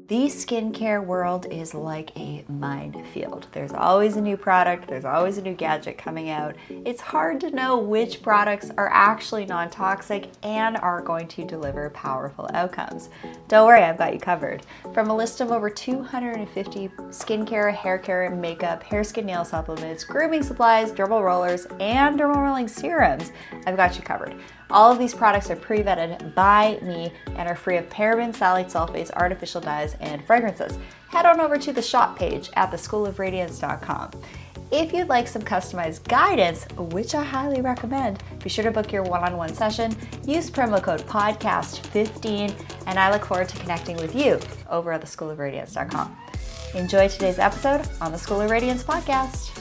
The skincare world is like a minefield. There's always a new product, there's always a new gadget coming out. It's hard to know which products are actually non-toxic and are going to deliver powerful outcomes. Don't worry, I've got you covered. From a list of over 250 skincare, hair care, makeup, hair, skin, nail supplements, grooming supplies, dermal rollers, and dermal rolling serums, I've got you covered. All of these products are pre-vetted by me and are free of parabens, phthalates, sulfates, artificial dyes, and fragrances. Head on over to the shop page at theschoolofradiance.com. If you'd like some customized guidance, which I highly recommend, be sure to book your one-on-one session. Use promo code PODCAST15, and I look forward to connecting with you over at theschoolofradiance.com. Enjoy today's episode on the School of Radiance podcast.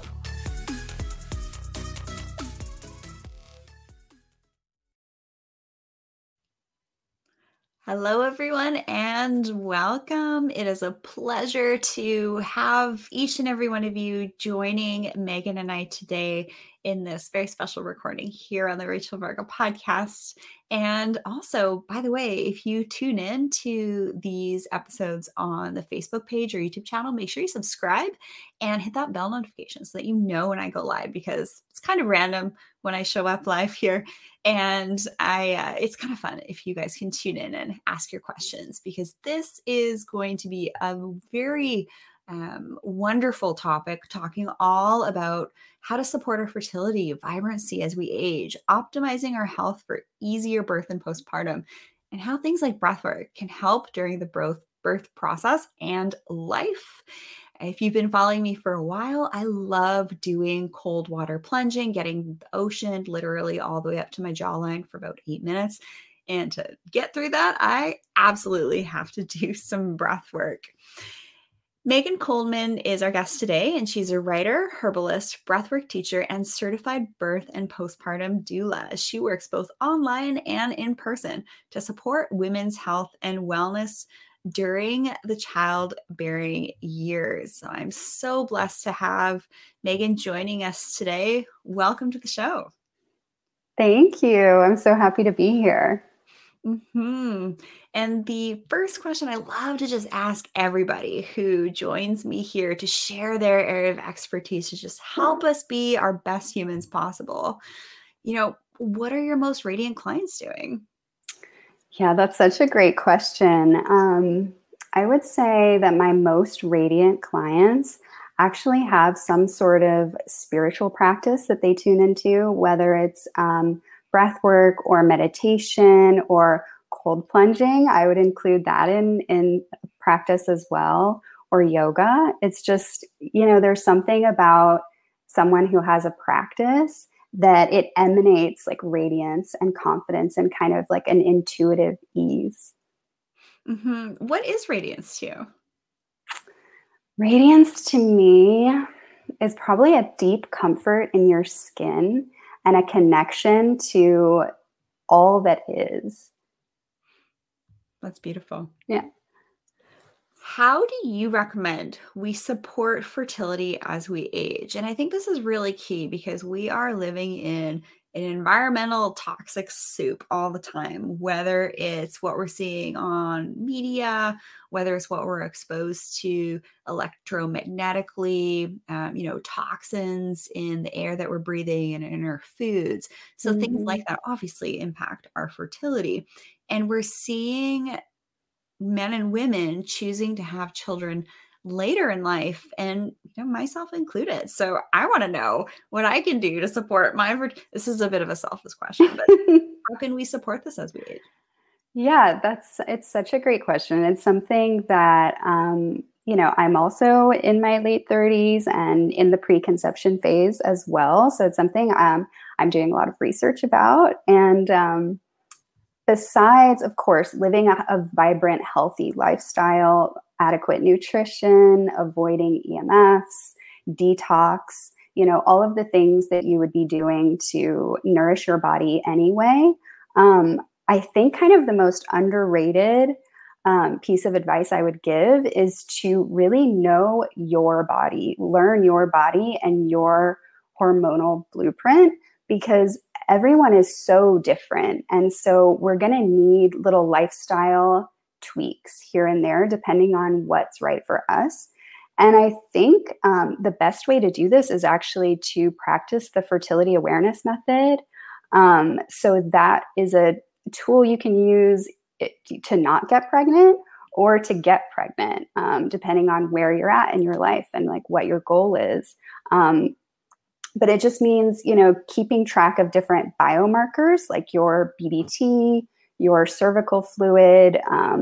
Hello, everyone, and welcome. It is a pleasure to have each and every one of you joining Megan and I today in this very special recording here on the Rachel Varga podcast. And also, by the way, if you tune in to these episodes on the Facebook page or YouTube channel, make sure you subscribe and hit that bell notification so that you know when I go live, because it's kind of random when I show up live here. And it's kind of fun if you guys can tune in and ask your questions, because this is going to be a very wonderful topic, talking all about how to support our fertility, vibrancy as we age, optimizing our health for easier birth and postpartum, and how things like breathwork can help during the birth process and life. If you've been following me for a while, I love doing cold water plunging, getting the ocean literally all the way up to my jawline for about 8 minutes. And to get through that, I absolutely have to do some breath work. Megan Coleman is our guest today, and she's a writer, herbalist, breathwork teacher, and certified birth and postpartum doula. She works both online and in person to support women's health and wellness during the childbearing years. So I'm so blessed to have Megan joining us today. Welcome to the show. Thank you. I'm so happy to be here. And the first question I love to just ask everybody who joins me here to share their area of expertise to just help us be our best humans possible. What are your most radiant clients doing? Yeah, that's such a great question. I would say that my most radiant clients actually have some sort of spiritual practice that they tune into, whether it's breath work or meditation or cold plunging. I would include that in practice as well, or yoga. It's just, there's something about someone who has a practice that it emanates like radiance and confidence and kind of like an intuitive ease. What is radiance to you? Radiance to me is probably a deep comfort in your skin and a connection to all that is. That's beautiful. Yeah. How do you recommend we support fertility as we age? And I think this is really key because we are living in an environmental toxic soup all the time, whether it's what we're seeing on media, whether it's what we're exposed to electromagnetically, toxins in the air that we're breathing and in our foods. So things like that obviously impact our fertility. And we're seeing men and women choosing to have children later in life, and myself included. So I want to know what I can do to support this is a bit of a selfish question, but how can we support this as we age? Yeah, it's such a great question. It's something that, I'm also in my late 30s and in the preconception phase as well. So it's something I'm doing a lot of research about. And besides, of course, living a vibrant, healthy lifestyle, adequate nutrition, avoiding EMFs, detox, all of the things that you would be doing to nourish your body anyway. I think kind of the most underrated piece of advice I would give is to really know your body, learn your body and your hormonal blueprint, because everyone is so different. And so we're going to need little lifestyle tweaks here and there, depending on what's right for us. And I think the best way to do this is actually to practice the fertility awareness method. So that is a tool you can use to not get pregnant or to get pregnant, depending on where you're at in your life and like what your goal is. But it just means, keeping track of different biomarkers like your BDT, your cervical fluid,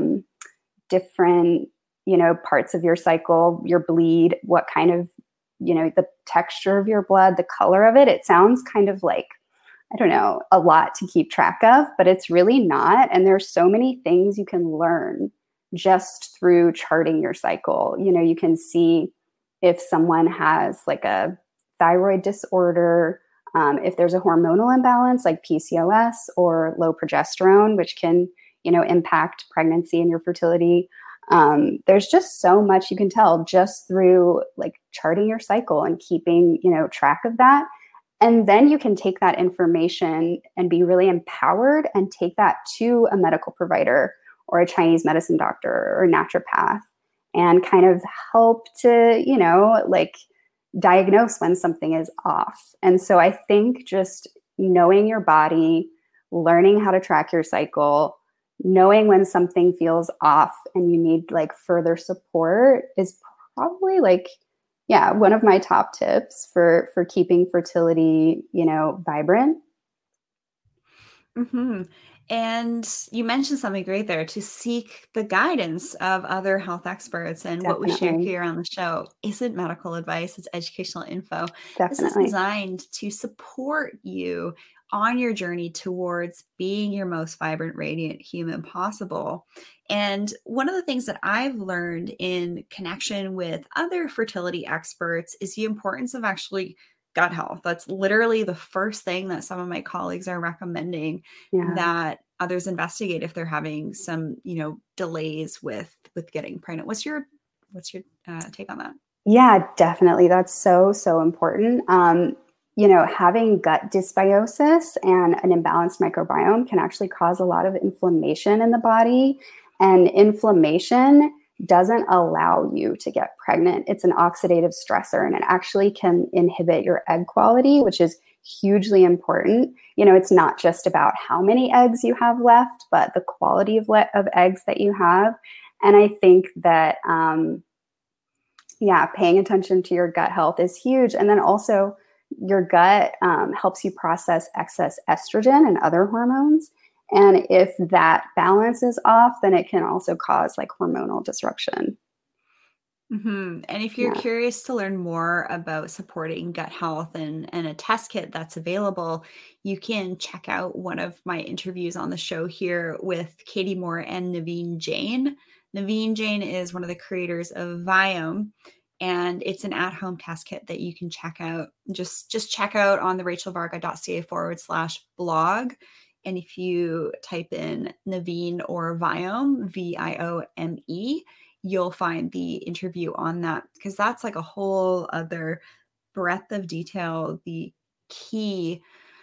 different, parts of your cycle, your bleed, what kind of, the texture of your blood, the color of it. It sounds kind of like, I don't know, a lot to keep track of, but it's really not. And there's so many things you can learn just through charting your cycle. You can see if someone has like a thyroid disorder, if there's a hormonal imbalance like PCOS or low progesterone, which can, impact pregnancy and your fertility. There's just so much you can tell just through like charting your cycle and keeping, track of that. And then you can take that information and be really empowered and take that to a medical provider or a Chinese medicine doctor or a naturopath and kind of help to, diagnose when something is off. And so I think just knowing your body, learning how to track your cycle, knowing when something feels off and you need like further support is probably one of my top tips for keeping fertility, vibrant. Mm-hmm. And you mentioned something great there, to seek the guidance of other health experts. And Definitely. What we share here on the show isn't medical advice, it's educational info. Definitely. This is designed to support you on your journey towards being your most vibrant, radiant human possible. And one of the things that I've learned in connection with other fertility experts is the importance of actually gut health. That's literally the first thing that some of my colleagues are recommending that others investigate if they're having some, delays with getting pregnant. What's your take on that? Yeah, definitely. That's so, so important. Having gut dysbiosis and an imbalanced microbiome can actually cause a lot of inflammation in the body, and inflammation doesn't allow you to get pregnant. It's an oxidative stressor, and it actually can inhibit your egg quality, which is hugely important. It's not just about how many eggs you have left, but the quality of eggs that you have. And I think that, paying attention to your gut health is huge. And then also your gut helps you process excess estrogen and other hormones. And if that balance is off, then it can also cause like hormonal disruption. Mm-hmm. And if you're curious to learn more about supporting gut health and a test kit that's available, you can check out one of my interviews on the show here with Katie Moore and Naveen Jain. Naveen Jain is one of the creators of Viome, and it's an at-home test kit that you can check out. Just check out on the rachelvarga.ca/blog. And if you type in Naveen or Viome, Viome, you'll find the interview on that, because that's like a whole other breadth of detail. The key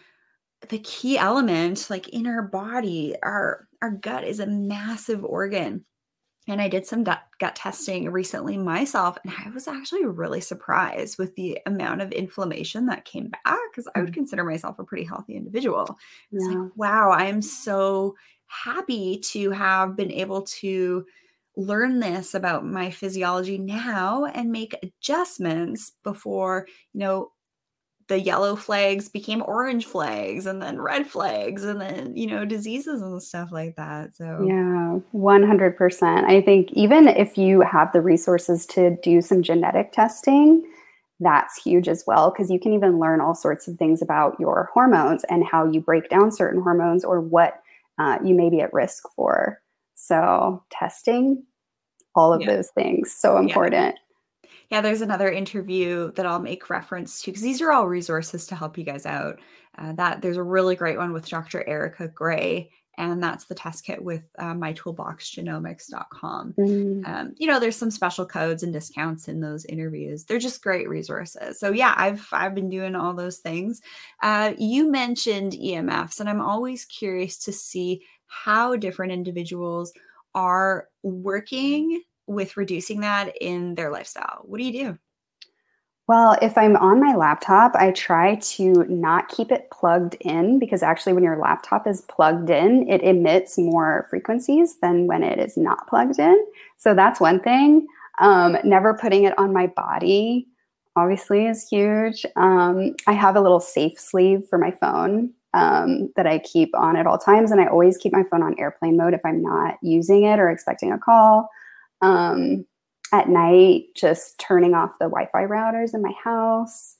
element, like in our body, our gut is a massive organ. And I did some gut testing recently myself, and I was actually really surprised with the amount of inflammation that came back, because I would consider myself a pretty healthy individual. It's like, wow, I am so happy to have been able to learn this about my physiology now and make adjustments before, the yellow flags became orange flags, and then red flags, and then, diseases and stuff like that. So yeah, 100%. I think even if you have the resources to do some genetic testing, that's huge as well, because you can even learn all sorts of things about your hormones and how you break down certain hormones or what you may be at risk for. So testing, all of those things, so important. Yeah, there's another interview that I'll make reference to, because these are all resources to help you guys out. That there's a really great one with Dr. Erica Gray, and that's the test kit with mytoolboxgenomics.com. There's some special codes and discounts in those interviews. They're just great resources. So yeah, I've been doing all those things. You mentioned EMFs, and I'm always curious to see how different individuals are working with reducing that in their lifestyle? What do you do? Well, if I'm on my laptop, I try to not keep it plugged in because actually, when your laptop is plugged in, it emits more frequencies than when it is not plugged in. So that's one thing. Never putting it on my body, obviously, is huge. I have a little safe sleeve for my phone that I keep on at all times. And I always keep my phone on airplane mode if I'm not using it or expecting a call. Um, at night, just turning off the Wi-Fi routers in my house.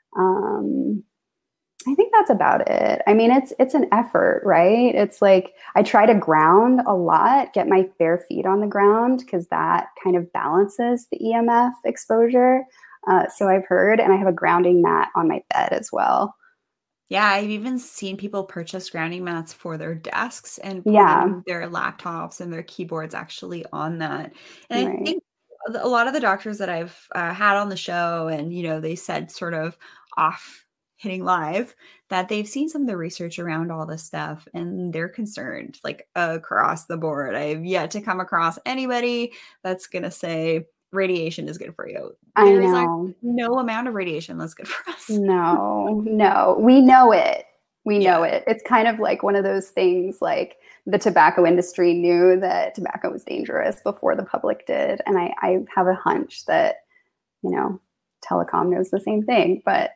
Um, I think that's about it. I mean, it's an effort, right? It's like I try to ground a lot, get my bare feet on the ground because that kind of balances the EMF exposure. So I've heard, and I have a grounding mat on my bed as well. Yeah, I've even seen people purchase grounding mats for their desks and Yeah, putting their laptops and their keyboards actually on that. And I right. think a lot of the doctors that I've had on the show, and they said sort of off hitting live that they've seen some of the research around all this stuff and they're concerned like across the board. I've yet to come across anybody that's going to say radiation is good for you. I There is like know. no amount of radiation that's good for us. No, no, we know it. We know Yeah. it. It's kind of like one of those things like the tobacco industry knew that tobacco was dangerous before the public did. And I have a hunch that, you know, telecom knows the same thing. But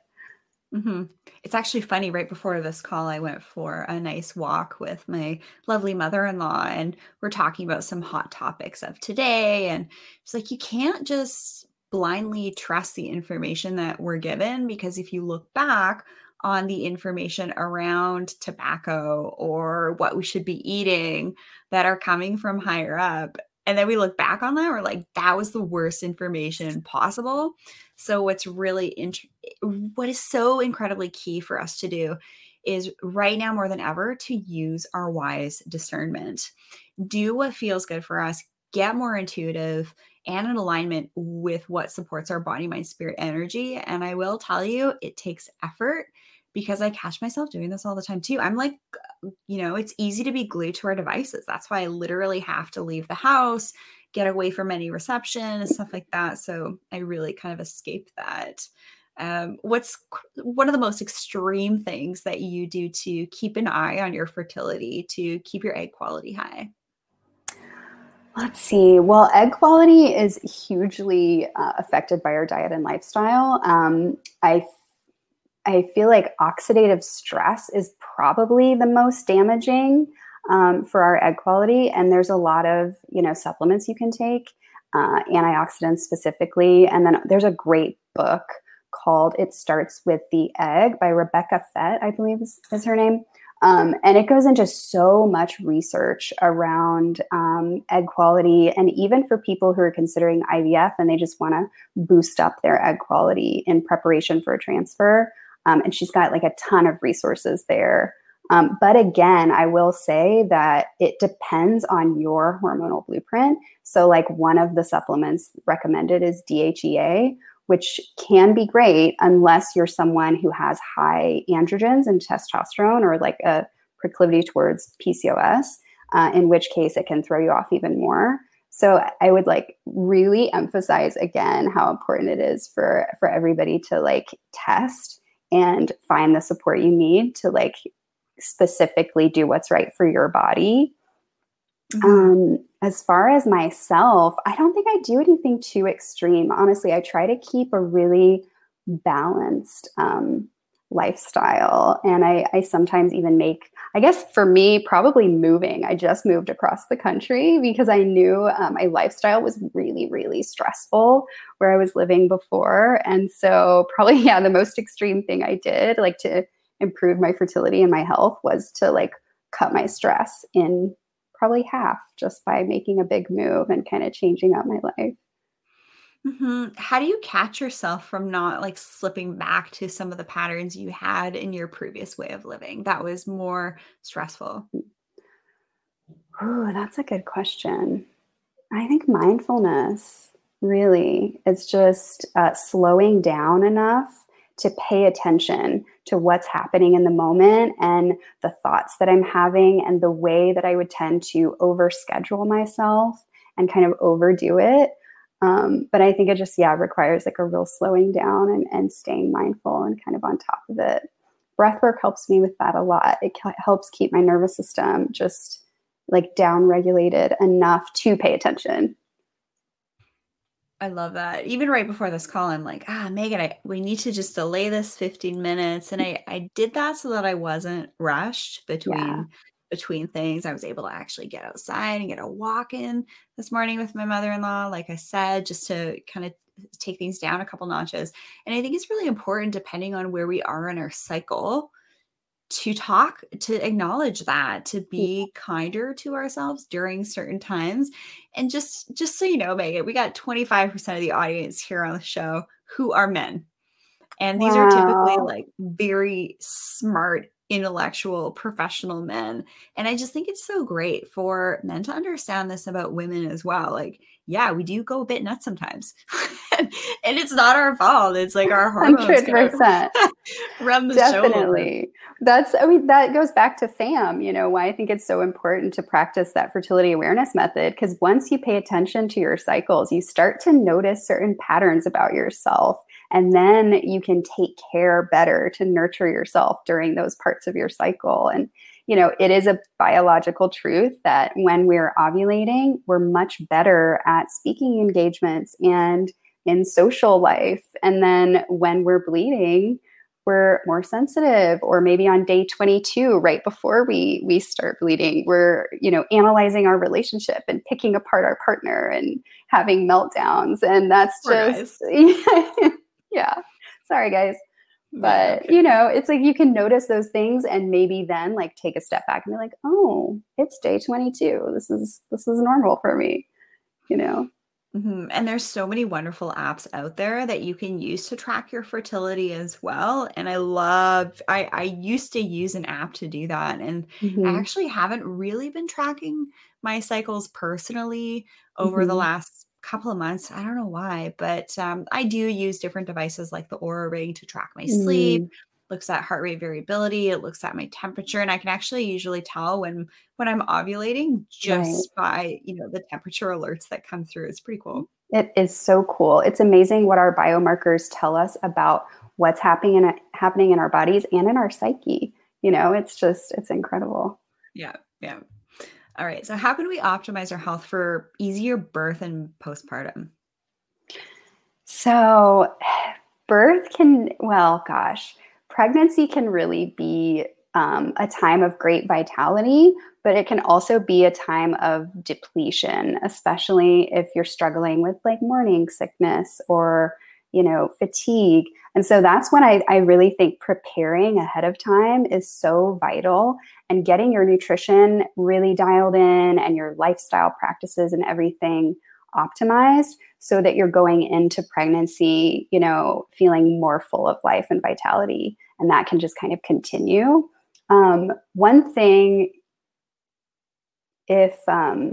It's actually funny. Right before this call, I went for a nice walk with my lovely mother-in-law, and we're talking about some hot topics of today. And it's like you can't just blindly trust the information that we're given because if you look back on the information around tobacco or what we should be eating that are coming from higher up, and then we look back on that, we're like, that was the worst information possible. So what's really what is so incredibly key for us to do is right now more than ever to use our wise discernment. Do what feels good for us, get more intuitive and in alignment with what supports our body, mind, spirit, energy. And I will tell you, it takes effort because I catch myself doing this all the time too. I'm like, it's easy to be glued to our devices. That's why I literally have to leave the house, get away from any reception and stuff like that. So I really kind of escape that. What's one of the most extreme things that you do to keep an eye on your fertility, to keep your egg quality high? let's see. Well, egg quality is hugely affected by our diet and lifestyle. I feel like oxidative stress is probably the most damaging for our egg quality. And there's a lot of, supplements you can take, antioxidants specifically. And then there's a great book called It Starts with the Egg by Rebecca Fett, I believe is her name. And it goes into so much research around egg quality. And even for people who are considering IVF and they just want to boost up their egg quality in preparation for a transfer. And she's got like a ton of resources there. But again, I will say that it depends on your hormonal blueprint. So like one of the supplements recommended is DHEA, which can be great unless you're someone who has high androgens and testosterone or like a proclivity towards PCOS, in which case it can throw you off even more. So I would like really emphasize again how important it is for everybody to like test and find the support you need to like specifically do what's right for your body. As far as myself, I don't think I do anything too extreme. Honestly, I try to keep a really balanced lifestyle. And I sometimes even make, I guess for me, probably moving. I just moved across the country because I knew my lifestyle was really, really stressful where I was living before. And so probably, yeah, the most extreme thing I did like to improve my fertility and my health was to like cut my stress in probably half just by making a big move and kind of changing up my life. How do you catch yourself from not like slipping back to some of the patterns you had in your previous way of living that was more stressful? Oh, that's a good question. I think mindfulness really, it's just slowing down enough to pay attention to what's happening in the moment and the thoughts that I'm having and the way that I would tend to overschedule myself and kind of overdo it. But I think it just, requires like a real slowing down and staying mindful and kind of on top of it. Breath work helps me with that a lot. It helps keep my nervous system just like down regulated enough to pay attention. I love that. Even right before this call, I'm like, Megan, we need to just delay this 15 minutes. And I did that so that I wasn't rushed between things. I was able to actually get outside and get a walk in this morning with my mother-in-law, like I said, just to kind of take things down a couple notches. And I think it's really important, depending on where we are in our cycle, to acknowledge that, to be kinder to ourselves during certain times. And just so you know, Megan, we got 25% of the audience here on the show who are men. And these are typically like very smart, intellectual, professional men. And I just think it's so great for men to understand this about women as well. Like, yeah, we do go a bit nuts sometimes. and it's not our fault. It's like our hormones 100%. Run the Definitely. That goes back to FAM, why I think it's so important to practice that fertility awareness method. Because once you pay attention to your cycles, you start to notice certain patterns about yourself. And then you can take care better to nurture yourself during those parts of your cycle. And, it is a biological truth that when we're ovulating, we're much better at speaking engagements and in social life. And then when we're bleeding, we're more sensitive, or maybe on day 22, right before we start bleeding, we're, analyzing our relationship and picking apart our partner and having meltdowns. And that's just, yeah, sorry guys. But, it's like you can notice those things and maybe then like take a step back and be like, oh, it's day 22. This is normal for me, Mm-hmm. And there's so many wonderful apps out there that you can use to track your fertility as well. And I used to use an app to do that. And I actually haven't really been tracking my cycles personally over the last couple of months. I don't know why, but I do use different devices like the Oura Ring to track my sleep. Looks at heart rate variability. It looks at my temperature, and I can actually usually tell when I'm ovulating just by, the temperature alerts that come through. It's pretty cool. It is so cool. It's amazing what our biomarkers tell us about what's happening in our bodies and in our psyche. It's incredible. Yeah. Yeah. All right. So how can we optimize our health for easier birth and postpartum? So pregnancy can really be a time of great vitality, but it can also be a time of depletion, especially if you're struggling with like morning sickness or, fatigue. And so that's when I really think preparing ahead of time is so vital, and getting your nutrition really dialed in and your lifestyle practices and everything optimized so that you're going into pregnancy, feeling more full of life and vitality. And that can just kind of continue. One thing, if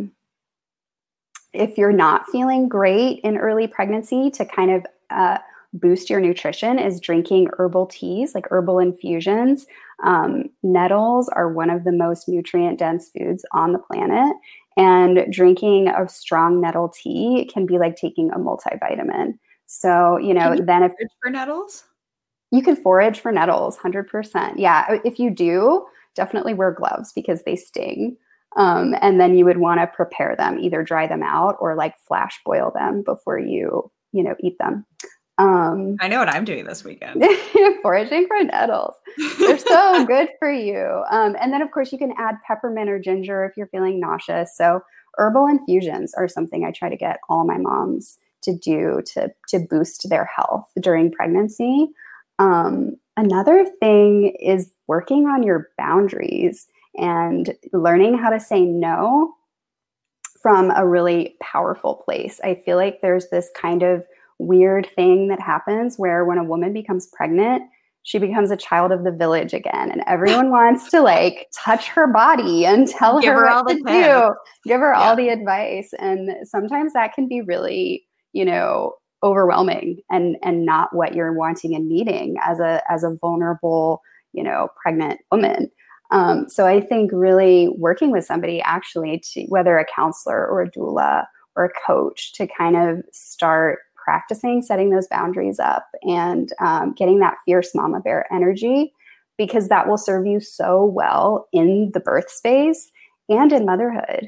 you're not feeling great in early pregnancy, to kind of boost your nutrition is drinking herbal teas, like herbal infusions. Nettles are one of the most nutrient dense foods on the planet. And drinking a strong nettle tea can be like taking a multivitamin. So, then if for nettles, you can forage for nettles, 100%. Yeah. If you do, definitely wear gloves because they sting. And then you would want to prepare them, either dry them out or like flash boil them before you eat them. I know what I'm doing this weekend. Foraging for nettles. They're so good for you. And then of course you can add peppermint or ginger if you're feeling nauseous. So herbal infusions are something I try to get all my moms to do to boost their health during pregnancy. Another thing is working on your boundaries and learning how to say no from a really powerful place. I feel like there's this kind of weird thing that happens where when a woman becomes pregnant, she becomes a child of the village again, and everyone wants to like touch her body and tell her what to do, give her all the advice. And sometimes that can be really, overwhelming and not what you're wanting and needing as a vulnerable, pregnant woman. So I think really working with somebody actually, to whether a counselor or a doula or a coach, to kind of start practicing setting those boundaries up and getting that fierce mama bear energy, because that will serve you so well in the birth space and in motherhood.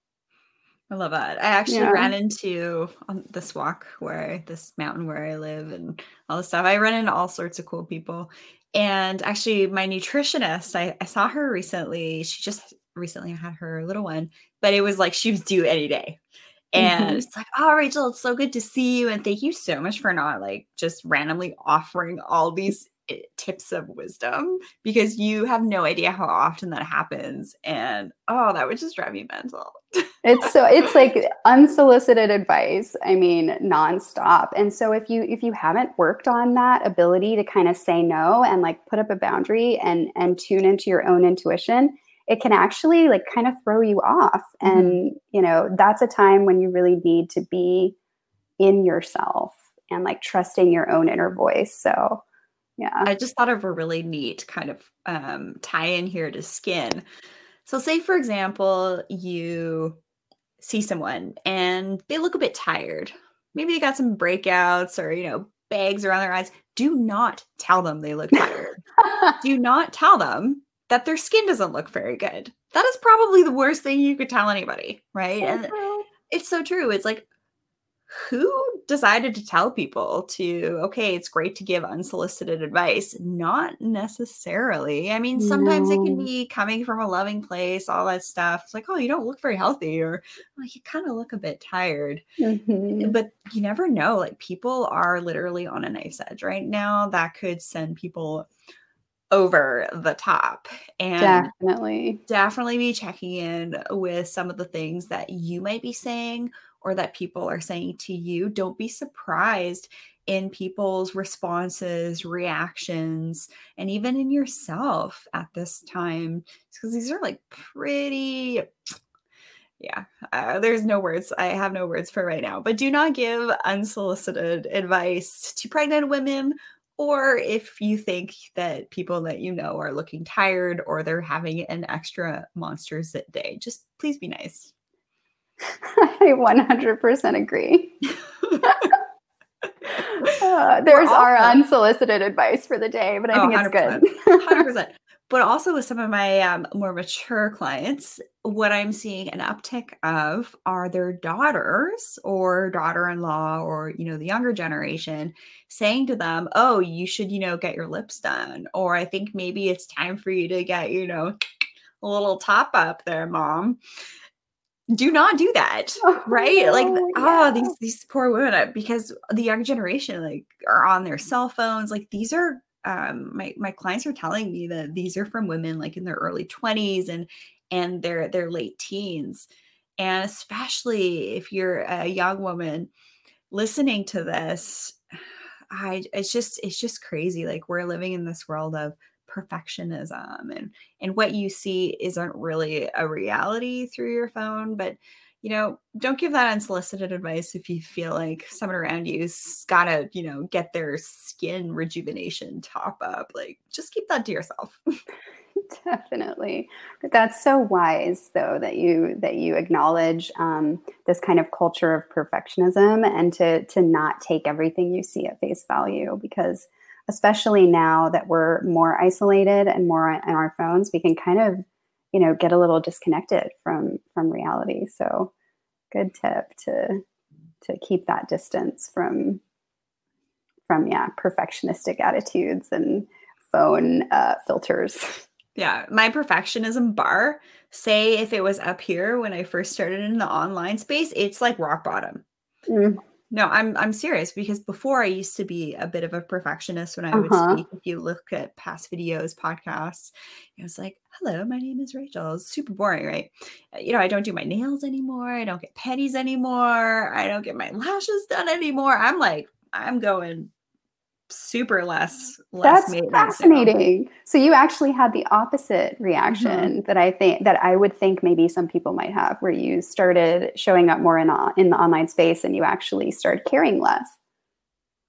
I love that. I actually ran into on this mountain where I live and all this stuff. I run into all sorts of cool people. And actually my nutritionist, I saw her recently. She just recently had her little one, but it was like she was due any day. And it's like, oh, Rachel, it's so good to see you. And thank you so much for not like just randomly offering all these tips of wisdom, because you have no idea how often that happens. And oh, that would just drive me mental. It's like unsolicited advice. I mean, nonstop. And so if you haven't worked on that ability to kind of say no and like put up a boundary and tune into your own intuition, it can actually like kind of throw you off. And, that's a time when you really need to be in yourself and like trusting your own inner voice. So, yeah. I just thought of a really neat kind of tie in here to skin. So say, for example, you see someone and they look a bit tired. Maybe they got some breakouts or, bags around their eyes. Do not tell them they look tired. Do not tell them that their skin doesn't look very good. That is probably the worst thing you could tell anybody, right? And it's so true. It's like, who decided to tell people okay, it's great to give unsolicited advice? Not necessarily. I mean, sometimes it can be coming from a loving place, all that stuff. It's like, oh, you don't look very healthy, or like, you kind of look a bit tired. But you never know. Like, people are literally on a knife's edge right now. That could send people over the top. And definitely be checking in with some of the things that you might be saying or that people are saying to you. Don't be surprised in people's responses, reactions, and even in yourself at this time, because these are like pretty, there's no words. I have no words for right now. But do not give unsolicited advice to pregnant women, or if you think that people that you know are looking tired or they're having an extra monsters day. Just please be nice. I 100% agree. There's our unsolicited advice for the day, but I think it's good. 100%. But also with some of my more mature clients, what I'm seeing an uptick of are their daughters or daughter-in-law or, the younger generation saying to them, oh, you should, get your lips done. Or I think maybe it's time for you to get, a little top up there, mom. Do not do that, right? These poor women, because the younger generation like are on their cell phones. Like, these are my clients are telling me that these are from women like in their early 20s and their late teens. And especially if you're a young woman listening to this, it's just crazy. Like, we're living in this world of perfectionism and what you see isn't really a reality through your phone. But don't give that unsolicited advice if you feel like someone around you's gotta get their skin rejuvenation top up. Like, just keep that to yourself. Definitely. But that's so wise, though, that you acknowledge this kind of culture of perfectionism and to not take everything you see at face value, because especially now that we're more isolated and more on our phones, we can kind of, get a little disconnected from reality. So good tip to keep that distance from perfectionistic attitudes and phone filters. Yeah. My perfectionism bar, say if it was up here when I first started in the online space, it's like rock bottom. No, I'm serious, because before I used to be a bit of a perfectionist when I would speak. If you look at past videos, podcasts, it was like, hello, my name is Rachel. It's super boring, right? I don't do my nails anymore. I don't get petties anymore. I don't get my lashes done anymore. I'm going super less That's fascinating. Now. So you actually had the opposite reaction that I would think maybe some people might have, where you started showing up more in the online space and you actually started caring less.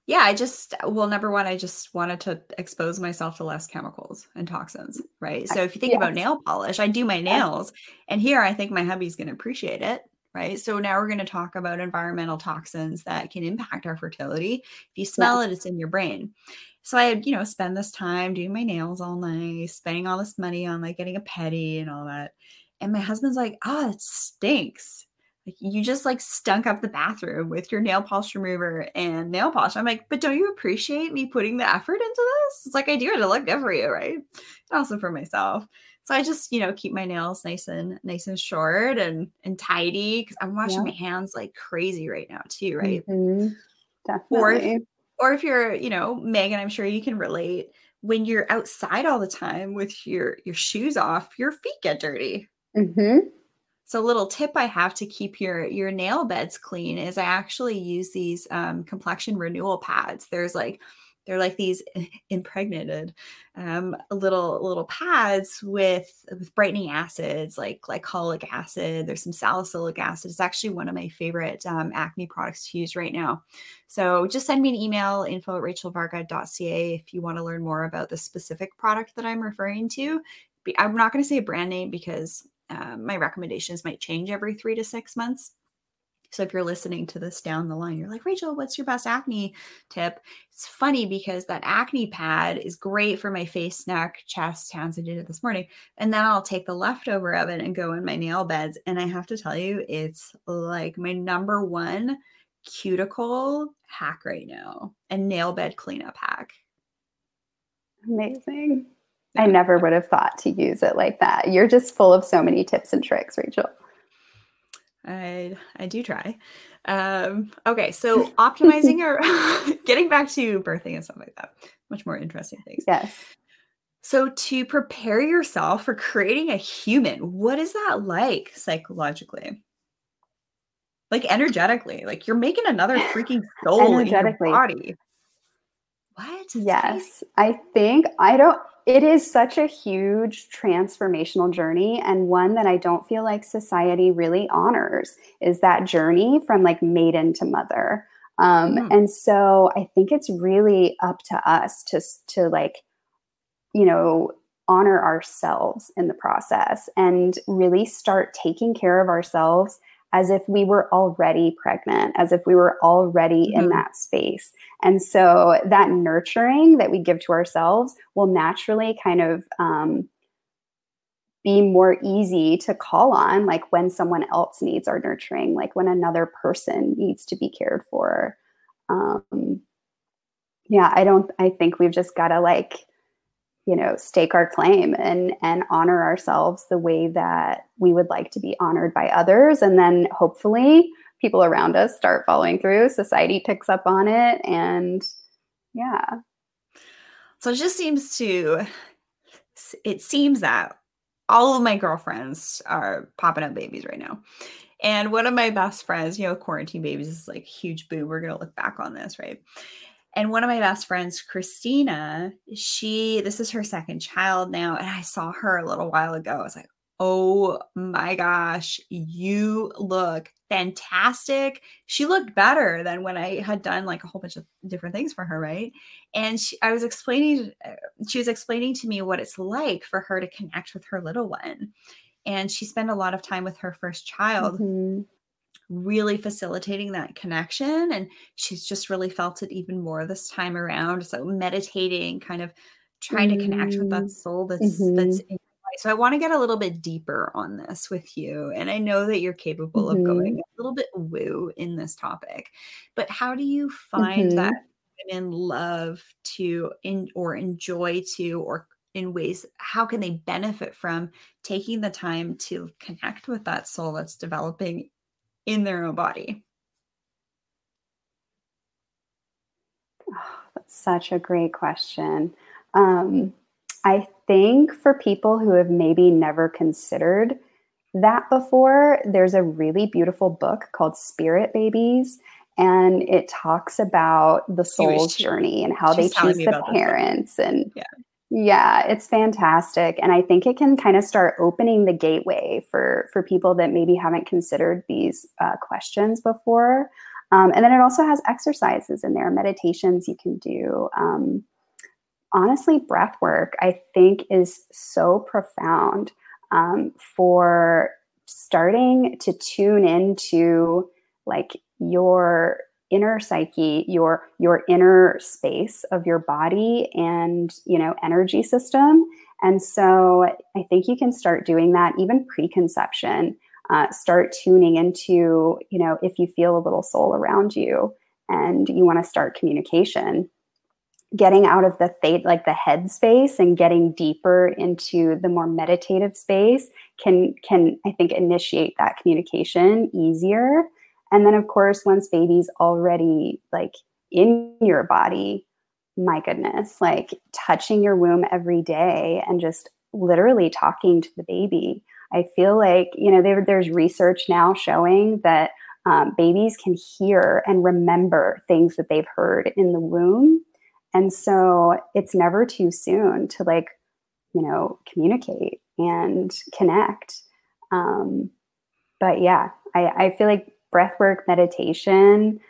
Yeah, I just, well, number one, I just wanted to expose myself to less chemicals and toxins, right? So if you think about Yes. nail polish, I do my Yes. nails, and here I think my hubby's going to appreciate it, right? So now we're going to talk about environmental toxins that can impact our fertility. If you smell Yes. it, it's in your brain. So I, spend this time doing my nails all night, spending all this money on like getting a pedi and all that. And my husband's like, "Oh, it stinks. Like, you just like stunk up the bathroom with your nail polish remover and nail polish." I'm like, "But don't you appreciate me putting the effort into this? It's like I do it to look good for you, right? And also for myself." So I just, keep my nails nice and short and tidy because I'm washing Yeah. my hands like crazy right now too, right? Hmm. Or if Definitely. or if you're, Megan, I'm sure you can relate. When you're outside all the time with your shoes off, your feet get dirty. Hmm. So a little tip I have to keep your nail beds clean is I actually use these complexion renewal pads. They're like these impregnated little pads with brightening acids like glycolic acid. There's some salicylic acid. It's actually one of my favorite acne products to use right now. So just send me an email, info@rachelvarga.ca, if you want to learn more about the specific product that I'm referring to. I'm not going to say a brand name because my recommendations might change every 3 to 6 months. So if you're listening to this down the line, you're like, "Rachel, what's your best acne tip?" It's funny because that acne pad is great for my face, neck, chest, hands. I did it this morning. And then I'll take the leftover of it and go in my nail beds. And I have to tell you, it's like my number one cuticle hack right now and nail bed cleanup hack. Amazing. I Yeah. never would have thought to use it like that. You're just full of so many tips and tricks, Rachel. I do try. Okay, so optimizing our getting back to birthing and stuff like that, much more interesting things. Yes. So to prepare yourself for creating a human, what is that like psychologically? Like energetically, like you're making another freaking soul in your Energetically. body. What? It's crazy. Yes. It is such a huge transformational journey, and one that I don't feel like society really honors is that journey from like maiden to mother. Mm, And so I think it's really up to us to like, you know, honor ourselves in the process and really start taking care of ourselves as if we were already pregnant, as if we were already in mhm. that space. And so that nurturing that we give to ourselves will naturally kind of be more easy to call on, like when someone else needs our nurturing, like when another person needs to be cared for. Um, yeah, I think we've just got to like, stake our claim and honor ourselves the way that we would like to be honored by others. And then hopefully people around us start following through, society picks up on it. And yeah. So it seems that all of my girlfriends are popping up babies right now. And one of my best friends, quarantine babies is like a huge boo. We're going to look back on this, right? And one of my best friends, Christina, this is her second child now. And I saw her a little while ago. I was like, "Oh my gosh, you look fantastic." She looked better than when I had done like a whole bunch of different things for her, right? And she was explaining to me what it's like for her to connect with her little one. And she spent a lot of time with her first child Mm-hmm. really facilitating that connection, and she's just really felt it even more this time around. So meditating, kind of trying to connect with that soul that's Mm-hmm. in your body. So I want to get a little bit deeper on this with you, and I know that you're capable of going Mm-hmm. a little bit woo in this topic, but how do you find that Mm-hmm. women love to or enjoy to, or in ways, how can they benefit from taking the time to connect with that soul that's developing in their own body? Oh, that's such a great question. Um, I think for people who have maybe never considered that before, there's a really beautiful book called Spirit Babies. And it talks about the She was soul's she journey and how they she's telling choose me the about this book. parents. And Yeah. yeah, it's fantastic. And I think it can kind of start opening the gateway for people that maybe haven't considered these questions before. And then it also has exercises in there, meditations you can do. Honestly, breath work, I think, is so profound for starting to tune into like your inner psyche, your inner space of your body and, energy system. And so I think you can start doing that even preconception. Start tuning into, if you feel a little soul around you and you want to start communication, getting out of the head space and getting deeper into the more meditative space can I think initiate that communication easier. And then of course, once baby's already like in your body, my goodness, like touching your womb every day and just literally talking to the baby. I feel like, there's research now showing that babies can hear and remember things that they've heard in the womb. And so it's never too soon to communicate and connect. But yeah, I feel like breathwork, meditation,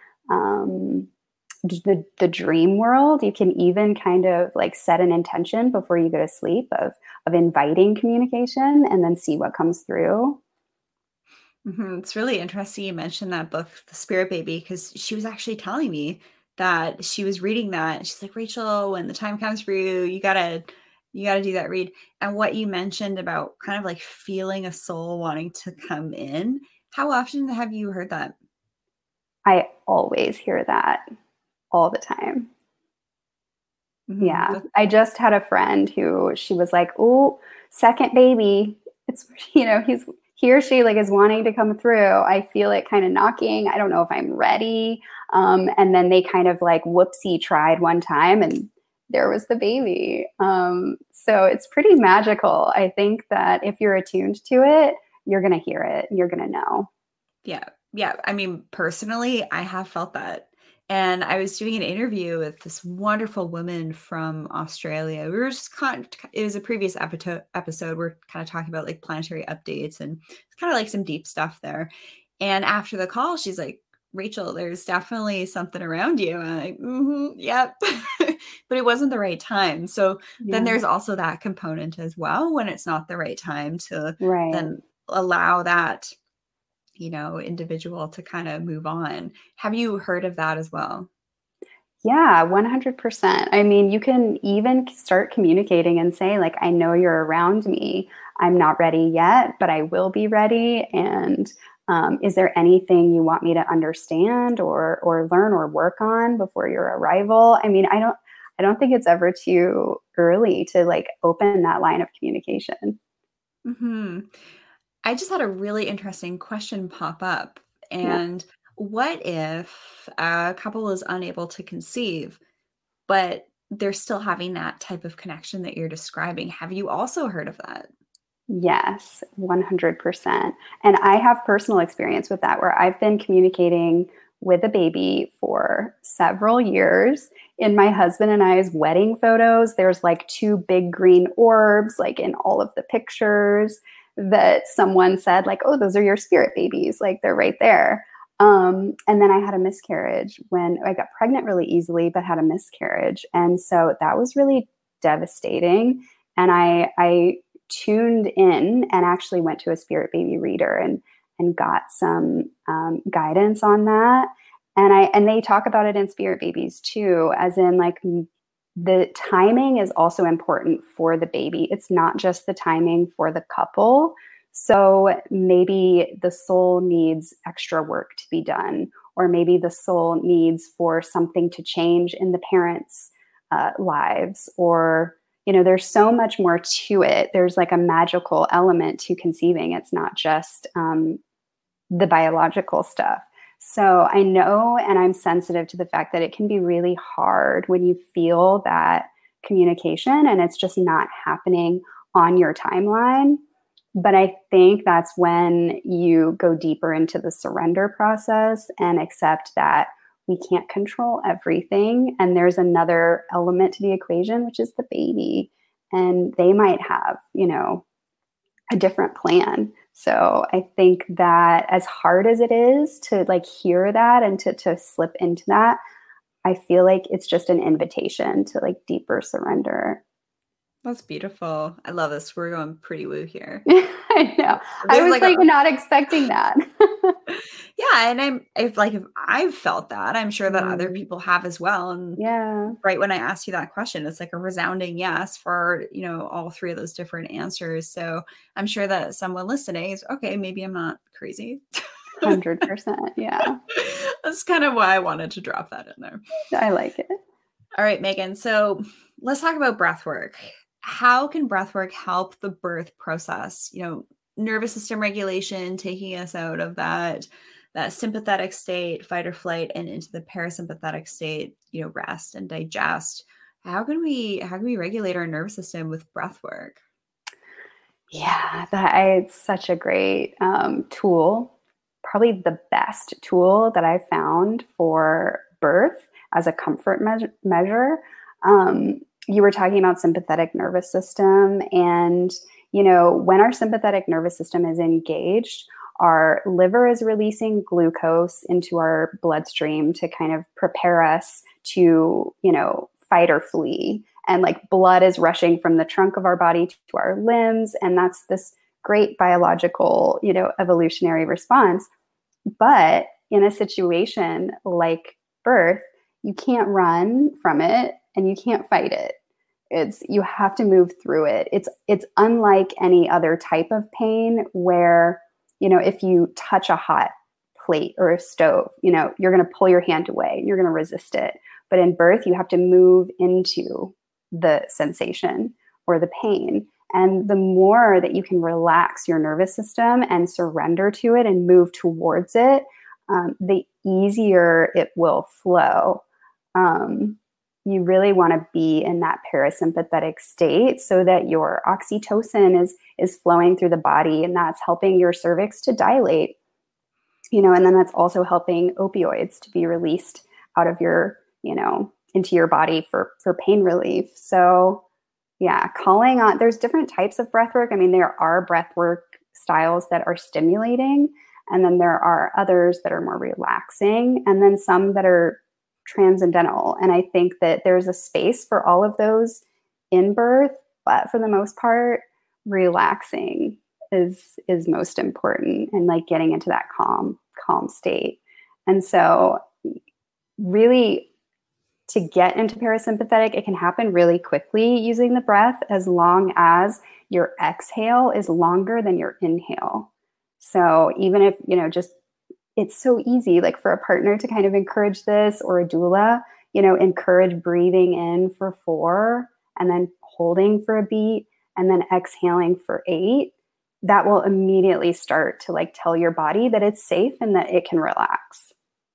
the dream world, you can even kind of like set an intention before you go to sleep of inviting communication and then see what comes through. It's really interesting you mentioned that book, The Spirit Baby, because she was actually telling me that she was reading that. She's like, Rachel, when the time comes for you, you gotta do that read. And what you mentioned about kind of like feeling a soul wanting to come in, how often have you heard that? I always hear that all the time. Yeah. I just had a friend who she was like, oh, second baby. It's, he or she like is wanting to come through. I feel it kind of knocking. I don't know if I'm ready. And then they kind of like whoopsie tried one time and there was the baby. So it's pretty magical. I think that if you're attuned to it, you're going to hear it and you're going to know. Yeah. Yeah. I mean, personally, I have felt that. And I was doing an interview with this wonderful woman from Australia. We were just it was a previous episode. We're kind of talking about like planetary updates and it's kind of like some deep stuff there. And after the call, she's like, Rachel, there's definitely something around you. And I'm like, yep. But it wasn't the right time. So then there's also that component as well when it's not the right time to then allow that individual to kind of move on. Have you heard of that as well? Yeah, 100%. I mean, you can even start communicating and say, like, I know you're around me. I'm not ready yet, but I will be ready. And is there anything you want me to understand or learn or work on before your arrival? I mean, I don't think it's ever too early to like open that line of communication. I just had a really interesting question pop up. And what if a couple is unable to conceive, but they're still having that type of connection that you're describing? Have you also heard of that? Yes, 100%. And I have personal experience with that where I've been communicating with a baby for several years. In my husband and I's wedding photos, there's like two big green orbs, like in all of the pictures that someone said, like, oh, those are your spirit babies. Like they're right there. And then I had a miscarriage when I got pregnant really easily, but had a miscarriage. And so that was really devastating. And I tuned in and actually went to a spirit baby reader and got some guidance on that. And they talk about it in Spirit Babies too, as in like the timing is also important for the baby. It's not just the timing for the couple. So maybe the soul needs extra work to be done, or maybe the soul needs for something to change in the parents' lives, or there's so much more to it. There's like a magical element to conceiving. It's not just the biological stuff. So I know, and I'm sensitive to the fact that it can be really hard when you feel that communication and it's just not happening on your timeline. But I think that's when you go deeper into the surrender process and accept that we can't control everything. And there's another element to the equation, which is the baby. And they might have, a different plan. So I think that as hard as it is to like hear that and to slip into that, I feel like it's just an invitation to like deeper surrender. That's beautiful. I love this. We're going pretty woo here. I know. I There's was like a like not expecting that. yeah, and if I've felt that, I'm sure that other Mm, people have as well. And yeah, right when I asked you that question, it's like a resounding yes for, all three of those different answers. So I'm sure that someone listening is okay, maybe I'm not crazy. 100%. Yeah, That's kind of why I wanted to drop that in there. I like it. All right, Megan. So let's talk about breath work. How can breath work help the birth process? Nervous system regulation, taking us out of that sympathetic state, fight or flight, and into the parasympathetic state, rest and digest. How can we regulate our nervous system with breath work? Yeah, it's such a great tool. Probably the best tool that I found for birth as a comfort measure. You were talking about sympathetic nervous system, and when our sympathetic nervous system is engaged, our liver is releasing glucose into our bloodstream to kind of prepare us to fight or flee, and like blood is rushing from the trunk of our body to our limbs, and that's this great biological evolutionary response. But in a situation like birth, you can't run from it and you can't fight it. You have to move through it. It's unlike any other type of pain where if you touch a hot plate or a stove, you're going to pull your hand away and you're going to resist it. But in birth, you have to move into the sensation or the pain. And the more that you can relax your nervous system and surrender to it and move towards it, the easier it will flow. You really want to be in that parasympathetic state so that your oxytocin is flowing through the body, and that's helping your cervix to dilate. And then that's also helping opioids to be released out of your, into your body for pain relief. So yeah, calling on, there's different types of breath work. I mean, there are breath work styles that are stimulating, and then there are others that are more relaxing, and then some that are transcendental. And I think that there's a space for all of those in birth, but for the most part, relaxing is most important, and like getting into that calm state. And so really, to get into parasympathetic, it can happen really quickly using the breath, as long as your exhale is longer than your inhale. So even if, just, it's so easy, like for a partner to kind of encourage this, or a doula, encourage breathing in for 4 and then holding for a beat and then exhaling for 8. That will immediately start to like tell your body that it's safe and that it can relax.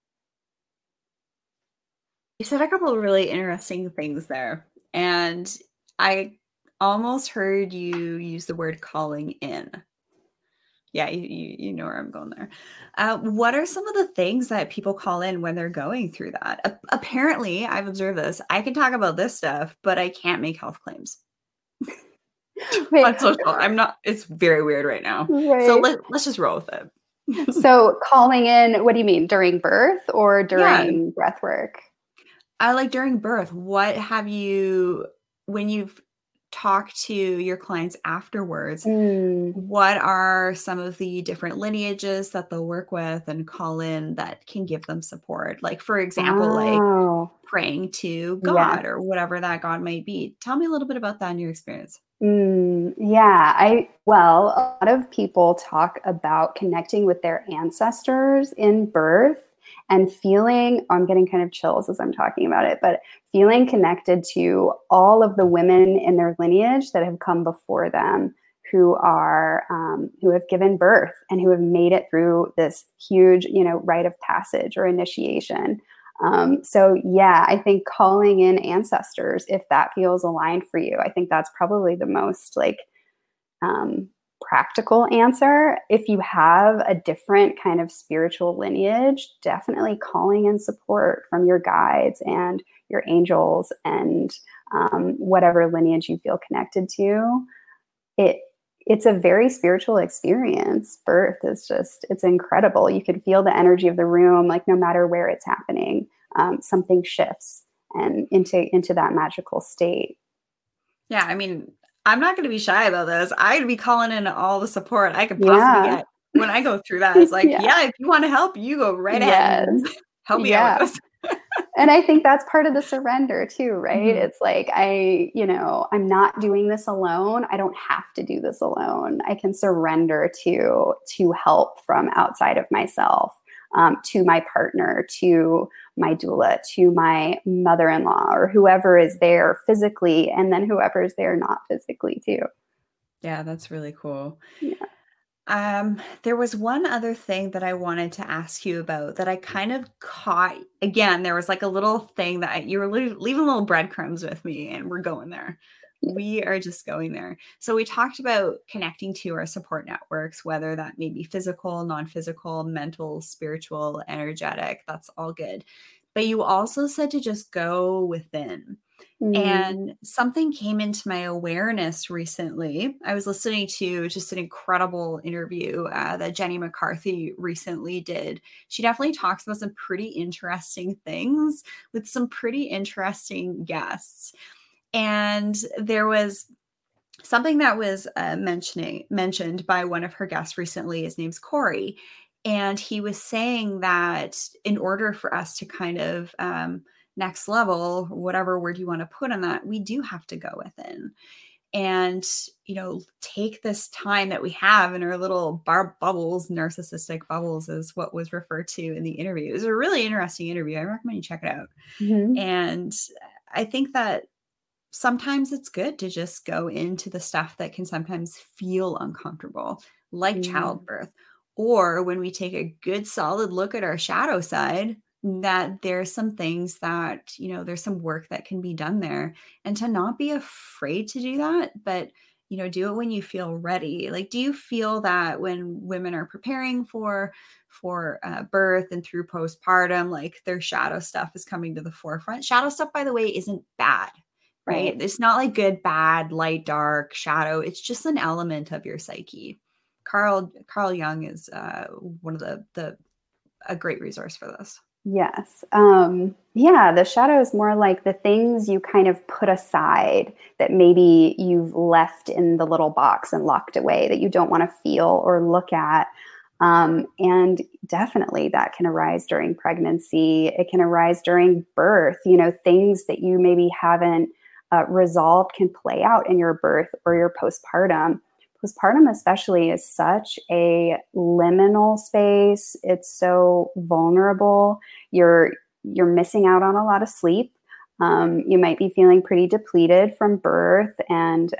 You said a couple of really interesting things there, and I almost heard you use the word calling in. Yeah, you know where I'm going there. What are some of the things that people call in when they're going through that? Apparently, I've observed this. I can talk about this stuff, but I can't make health claims Wait, on social. I'm not. It's very weird right now. So right. let's just roll with it. So calling in, what do you mean, during birth or Yeah, during breath work? I like during birth. What have you when you've talked to your clients afterwards? Mm. What are some of the different lineages that they'll work with and call in that can give them support? Like, for example, like Oh, praying to yes. God or whatever that God might be. Tell me a little bit about that in your experience. Yeah, well, a lot of people talk about connecting with their ancestors in birth and feeling, I'm getting kind of chills as I'm talking about it, but feeling connected to all of the women in their lineage that have come before them, who have given birth and who have made it through this huge, rite of passage or initiation. So yeah, I think calling in ancestors, if that feels aligned for you, I think that's probably the most like practical answer. If you have a different kind of spiritual lineage, definitely calling in support from your guides and your angels and whatever lineage you feel connected to. it's a very spiritual experience. Birth is just, it's incredible. You can feel the energy of the room, like no matter where it's happening, something shifts and into that magical state. Yeah, I mean, I'm not going to be shy about this. I'd be calling in all the support I could possibly Yeah. get when I go through that. It's like, Yeah. yeah, if you want to help, you go right ahead Yes. and help me out with Yeah. this. And I think that's part of the surrender too, right? Mhm. It's like, I'm not doing this alone. I don't have to do this alone. I can surrender to help from outside of myself, to my partner, to my doula, to my mother-in-law, or whoever is there physically, and then whoever is there not physically too. Yeah, that's really cool. Yeah. There was one other thing that I wanted to ask you about that I kind of caught. Again, there was like a little thing that you were leaving little breadcrumbs with me, and we're going there. We are just going there. So we talked about connecting to our support networks, whether that may be physical, non-physical, mental, spiritual, energetic. That's all good. But you also said to just go within. Mm. And something came into my awareness recently. I was listening to just an incredible interview that Jenny McCarthy recently did. She definitely talks about some pretty interesting things with some pretty interesting guests. And there was something that was mentioned by one of her guests recently. His name's Corey. And he was saying that in order for us to kind of next level, whatever word you want to put on that, we do have to go within and, take this time that we have in our little bubbles. Narcissistic bubbles is what was referred to in the interview. It was a really interesting interview. I recommend you check it out. Mm-hmm. And I think that sometimes it's good to just go into the stuff that can sometimes feel uncomfortable, like Mm. childbirth, or when we take a good solid look at our shadow side, that there's some things that, there's some work that can be done there, and to not be afraid to do that, but do it when you feel ready. Like, do you feel that when women are preparing for birth and through postpartum, like their shadow stuff is coming to the forefront? Shadow stuff, by the way, isn't bad. Right? Right. It's not like good, bad, light, dark, shadow. It's just an element of your psyche. Carl Jung is one of a great resource for this. Yes. Yeah, the shadow is more like the things you kind of put aside that maybe you've left in the little box and locked away that you don't want to feel or look at. And definitely that can arise during pregnancy. It can arise during birth. Things that you maybe haven't resolved can play out in your birth or your postpartum. Postpartum especially is such a liminal space. It's so vulnerable. You're missing out on a lot of sleep. You might be feeling pretty depleted from birth and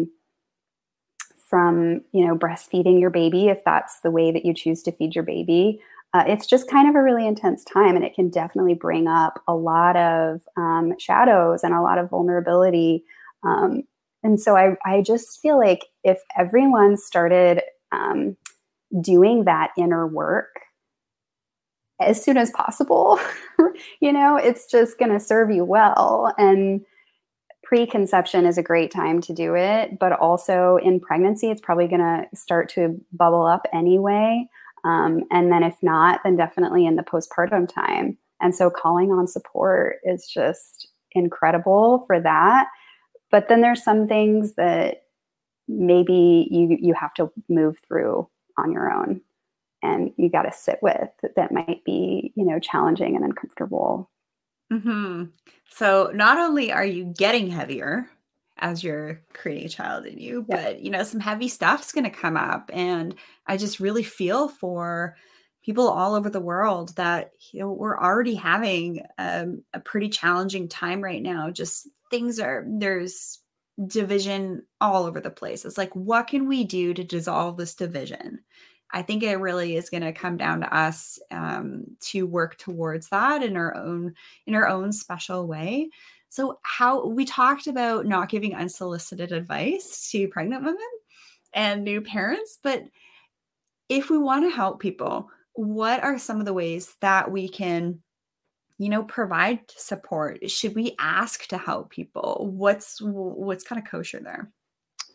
from breastfeeding your baby, if that's the way that you choose to feed your baby. It's just kind of a really intense time, and it can definitely bring up a lot of shadows and a lot of vulnerability. And so I just feel like if everyone started doing that inner work as soon as possible, it's just going to serve you well. And preconception is a great time to do it, but also in pregnancy, it's probably going to start to bubble up anyway. And then if not, then definitely in the postpartum time. And so calling on support is just incredible for that. But then there's some things that maybe you have to move through on your own and you got to sit with that might be, challenging and uncomfortable. Mm-hmm. So not only are you getting heavier as you're creating a child in you, Yeah. but some heavy stuff's going to come up. And I just really feel for people all over the world that we're already having a pretty challenging time right now. Just there's division all over the place. It's like, what can we do to dissolve this division? I think it really is going to come down to us to work towards that in our own special way. So how we talked about not giving unsolicited advice to pregnant women and new parents, but if we want to help people, what are some of the ways that we can provide support? Should we ask to help people? What's kind of kosher there?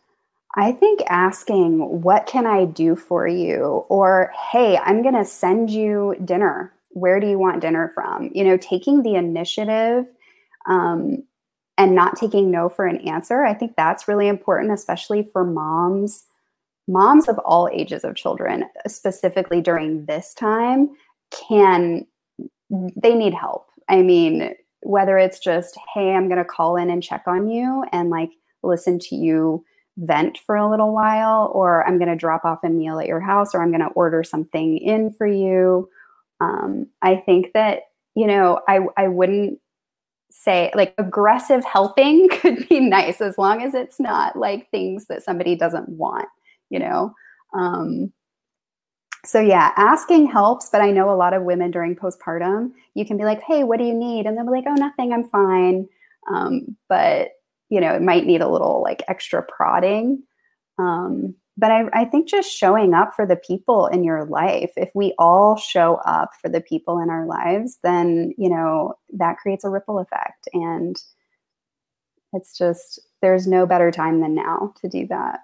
I think asking, what can I do for you? Or, hey, I'm going to send you dinner. Where do you want dinner from? Taking the initiative, um, and not taking no for an answer. I think that's really important, especially for moms of all ages of children, specifically during this time, can they need help. I mean, whether it's just, hey, I'm going to call in and check on you and like listen to you vent for a little while, or I'm going to drop off a meal at your house, or I'm going to order something in for you. I think that, I wouldn't say like aggressive helping could be nice as long as it's not like things that somebody doesn't want, you know? Um, so yeah, asking helps, but I know a lot of women during postpartum, you can be like, "Hey, what do you need?" And they'll be like, "Oh, nothing, I'm fine." But it might need a little like extra prodding. But I think just showing up for the people in your life, if we all show up for the people in our lives, then that creates a ripple effect, and it's just there's no better time than now to do that.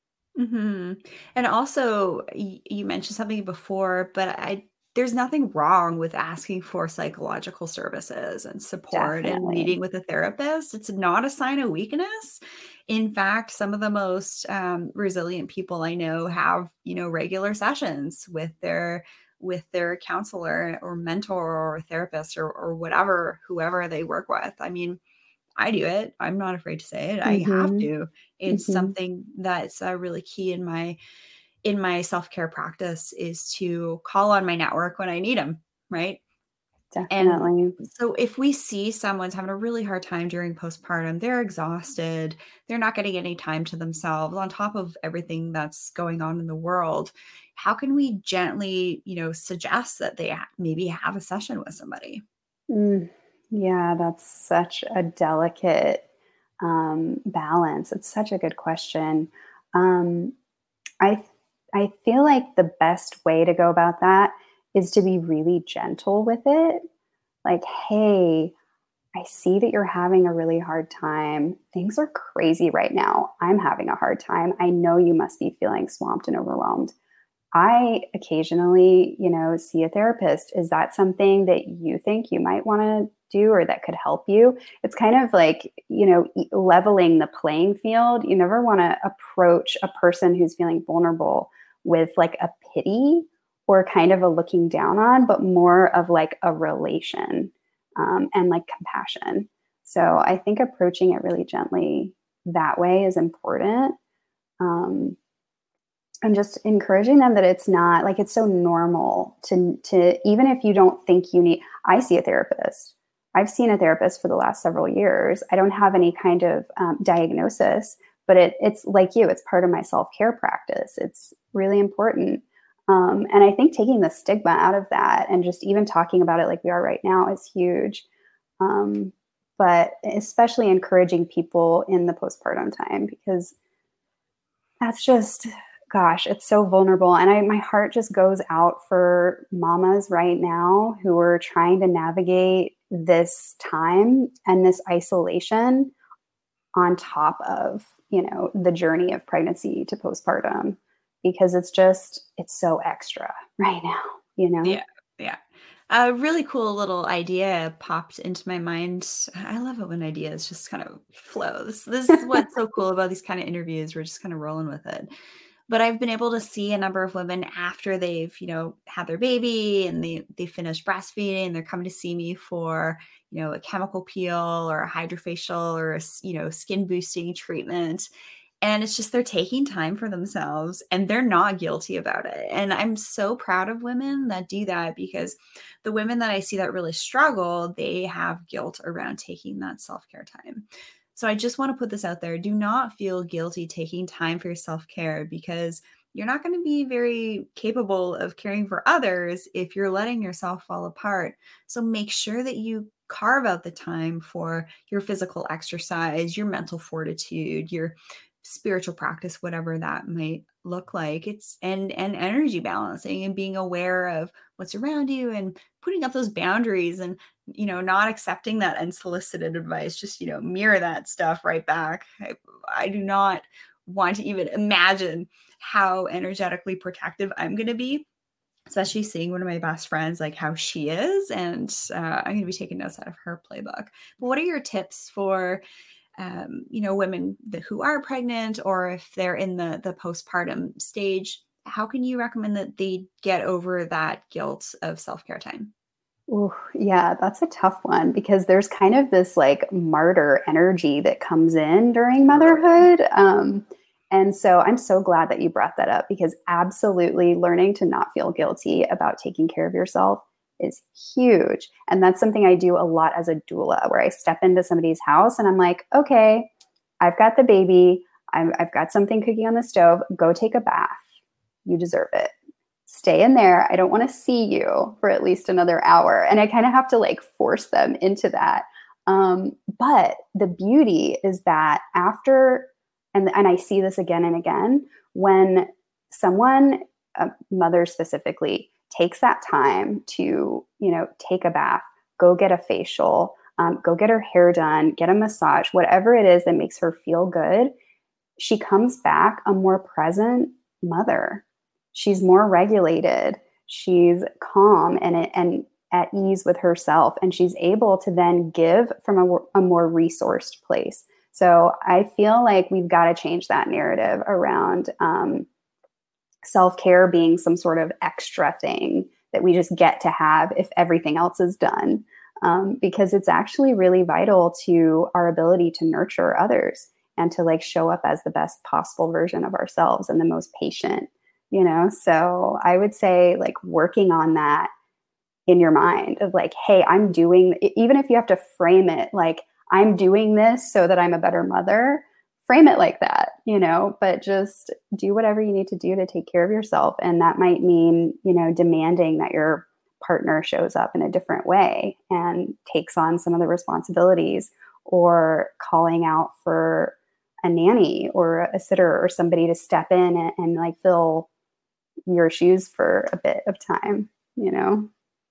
And also, you mentioned something before, but there's nothing wrong with asking for psychological services and support and Definitely. meeting with a therapist. It's not a sign of weakness. In fact, some of the most resilient people I know have, regular sessions with their counselor or mentor or therapist or whatever, whoever they work with. I mean, I do it. I'm not afraid to say it. I have Hmm. to. It's Hmm. something that's really key in my self-care practice is to call on my network when I need them, right? And Definitely. so if we see someone's having a really hard time during postpartum, they're exhausted, they're not getting any time to themselves on top of everything that's going on in the world, how can we gently, suggest that they maybe have a session with somebody? Mm, yeah, that's such a delicate balance. It's such a good question. Um, I I feel like the best way to go about that is to be really gentle with it. Like, hey, I see that you're having a really hard time. Things are crazy right now. I'm having a hard time. I know you must be feeling swamped and overwhelmed. I occasionally, see a therapist. Is that something that you think you might want to do or that could help you? It's kind of like, leveling the playing field. You never want to approach a person who's feeling vulnerable with like a pity or kind of a looking down on, but more of like a relation, and like compassion. So I think approaching it really gently that way is important. Um, and just encouraging them that it's not like it's so normal to even if you don't think you need. I see a therapist. I've seen a therapist for the last several years. I don't have any kind of diagnosis, but it's like you, it's part of my self-care practice. It's really important. And I think taking the stigma out of that and just even talking about it like we are right now is huge. um, but especially encouraging people in the postpartum time, because that's just, gosh, it's so vulnerable. And my heart just goes out for mamas right now who are trying to navigate this time and this isolation on top of, the journey of pregnancy to postpartum, because it's so extra right now, you know? Yeah, yeah. A really cool little idea popped into my mind. I love it when ideas just kind of flow. This is what's so cool about these kind of interviews. We're just kind of rolling with it. But I've been able to see a number of women after they've, had their baby and they finished breastfeeding, they're coming to see me for, a chemical peel or a hydrofacial or skin boosting treatment. And it's just they're taking time for themselves and they're not guilty about it. And I'm so proud of women that do that, because the women that I see that really struggle, they have guilt around taking that self-care time. So I just want to put this out there. Do not feel guilty taking time for your self-care, because you're not going to be very capable of caring for others if you're letting yourself fall apart. So make sure that you carve out the time for your physical exercise, your mental fortitude, your spiritual practice, whatever that might look like. It's and energy balancing and being aware of what's around you and putting up those boundaries, and not accepting that unsolicited advice. Just mirror that stuff right back. I do not want to even imagine how energetically protective I'm going to be, especially seeing one of my best friends, like how she is. And I'm going to be taking notes out of her playbook. But what are your tips for, women who are pregnant, or if they're in the postpartum stage? How can you recommend that they get over that guilt of self-care time? Ooh, yeah, that's a tough one because there's kind of this like martyr energy that comes in during Totally. motherhood. And so I'm so glad that you brought that up because absolutely learning to not feel guilty about taking care of yourself is huge. And that's something I do a lot as a doula, where I step into somebody's house and I'm like, okay, I've got the baby, I've got something cooking on the stove, go take a bath. You deserve it. Stay in there. I don't want to see you for at least another hour. And I kind of have to like force them into that. But the beauty is that after, and I see this again and again, when someone, a mother specifically, takes that time to, take a bath, go get a facial, go get her hair done, get a massage, whatever it is that makes her feel good, she comes back a more present mother. She's more regulated. She's calm and at ease with herself. And she's able to then give from a more resourced place. So I feel like we've got to change that narrative around self-care being some sort of extra thing that we just get to have if everything else is done. Because it's actually really vital to our ability to nurture others and to like show up as the best possible version of ourselves and the most patient, So I would say like working on that in your mind of like, hey, I'm doing, even if you have to frame it like I'm doing this so that I'm a better mother, frame it like that, but just do whatever you need to do to take care of yourself. And that might mean, demanding that your partner shows up in a different way and takes on some of the responsibilities, or calling out for a nanny or a sitter or somebody to step in and like fill your shoes for a bit of time.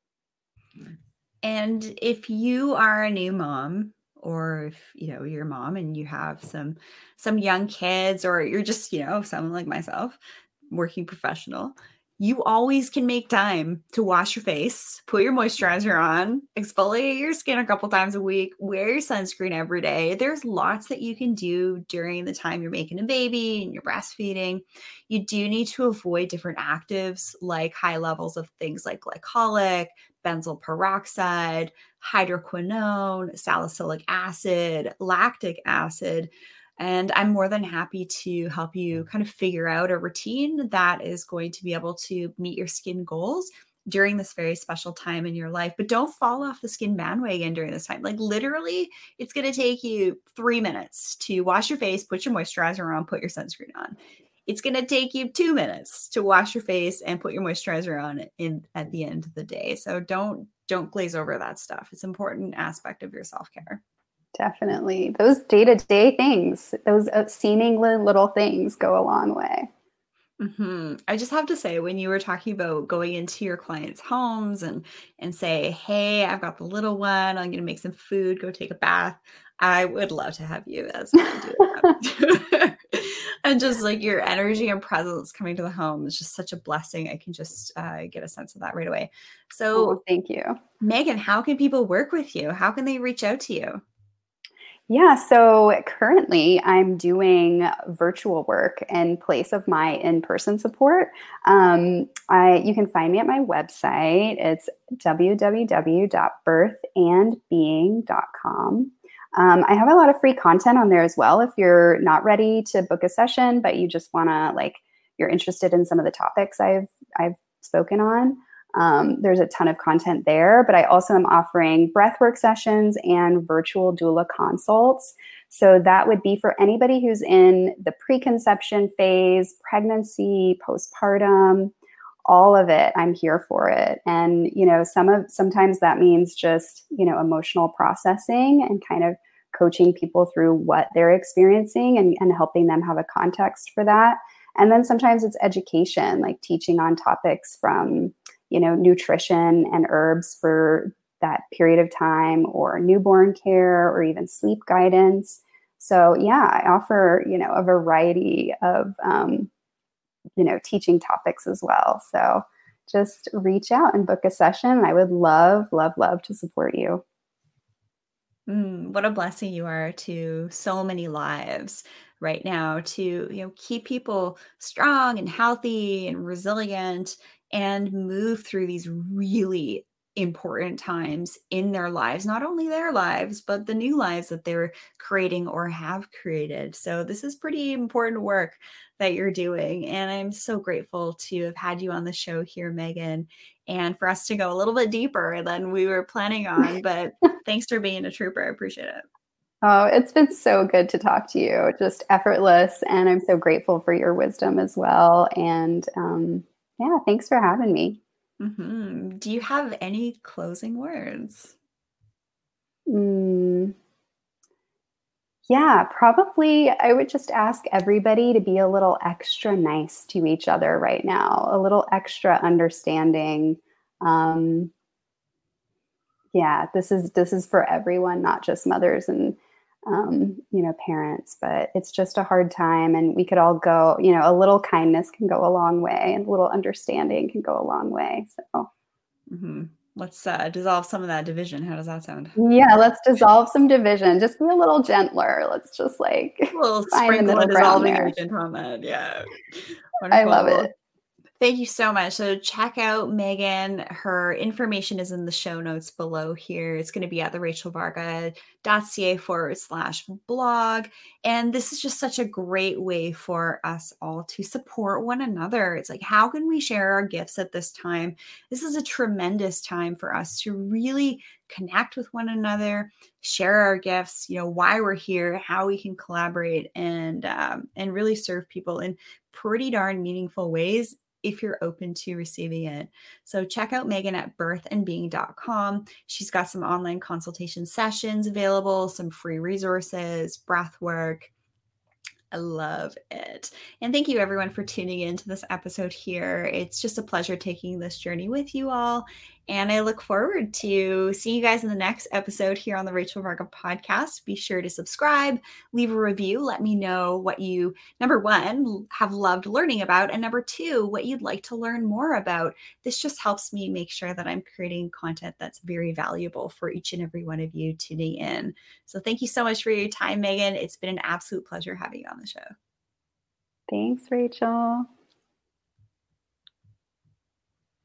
And if you are a new mom, or if you're a mom and you have some young kids, or you're just someone like myself, working professional, you always can make time to wash your face, put your moisturizer on, exfoliate your skin a couple times a week, wear your sunscreen every day. There's lots that you can do during the time you're making a baby and you're breastfeeding. You do need to avoid different actives like high levels of things like glycolic, benzoyl peroxide, hydroquinone, salicylic acid, lactic acid. And I'm more than happy to help you kind of figure out a routine that is going to be able to meet your skin goals during this very special time in your life. But don't fall off the skin bandwagon during this time. Like literally, it's going to take you 3 minutes to wash your face, put your moisturizer on, put your sunscreen on. It's going to take you 2 minutes to wash your face and put your moisturizer on at the end of the day. So don't glaze over that stuff. It's an important aspect of your self-care. Definitely. Those day-to-day things, those seemingly little things go a long way. Mm-hmm. I just have to say, when you were talking about going into your clients' homes and say, "Hey, I've got the little one. I'm going to make some food. Go take a bath." I would love to have you as my doula. And just like your energy and presence coming to the home is just such a blessing. I can just get a sense of that right away. So, Thank you. Megan, how can people work with you? How can they reach out to you? Yeah, so currently I'm doing virtual work in place of my in-person support. You can find me at my website. It's www.birthandbeing.com. I have a lot of free content on there as well. If you're not ready to book a session, but you just want to you're interested in some of the topics I've spoken on. There's a ton of content there, but I also am offering breathwork sessions and virtual doula consults. So that would be for anybody who's in the preconception phase, pregnancy, postpartum, all of it. I'm here for it. And, sometimes that means just, emotional processing and kind of coaching people through what they're experiencing and helping them have a context for that. And then sometimes it's education, like teaching on topics from nutrition and herbs for that period of time, or newborn care, or even sleep guidance. So yeah, I offer, a variety of, teaching topics as well. So just reach out and book a session. I would love, love, love to support you. What a blessing you are to so many lives right now, to keep people strong and healthy and resilient and move through these really important times in their lives, not only their lives but the new lives that they're creating or have created. So this is pretty important work that you're doing, and I'm so grateful to have had you on the show here, Megan, and for us to go a little bit deeper than we were planning on. But thanks for being a trooper. I appreciate it. Oh, it's been so good to talk to you. Just effortless. And I'm so grateful for your wisdom as well. And yeah, thanks for having me. Do you have any closing words? Yeah, probably I would just ask everybody to be a little extra nice to each other right now, a little extra understanding. Um, yeah, this is for everyone, not just mothers and parents, but it's just a hard time, and we could all go. A little kindness can go a long way, and a little understanding can go a long way. So. Let's dissolve some of that division. How does that sound? Yeah, let's dissolve some division. Just be a little gentler. Let's just A little find the sprinkle middle of ground dissolving there. agent on that. Yeah. I Wonderful. love Well, it. thank you so much. So check out Megan. Her information is in the show notes below here. It's going to be at therachelvarga.ca/blog. And this is just such a great way for us all to support one another. It's like, how can we share our gifts at this time? This is a tremendous time for us to really connect with one another, share our gifts, why we're here, how we can collaborate, and really serve people in pretty darn meaningful ways if you're open to receiving it. So check out Megan at birthandbeing.com. She's got some online consultation sessions available, some free resources, breath work. I love it. And thank you everyone for tuning into this episode here. It's just a pleasure taking this journey with you all. And I look forward to seeing you guys in the next episode here on the Rachel Varga podcast. Be sure to subscribe, leave a review. Let me know what you, number one, have loved learning about, and number two, what you'd like to learn more about. This just helps me make sure that I'm creating content that's very valuable for each and every one of you tuning in. So thank you so much for your time, Megan. It's been an absolute pleasure having you on the show. Thanks, Rachel.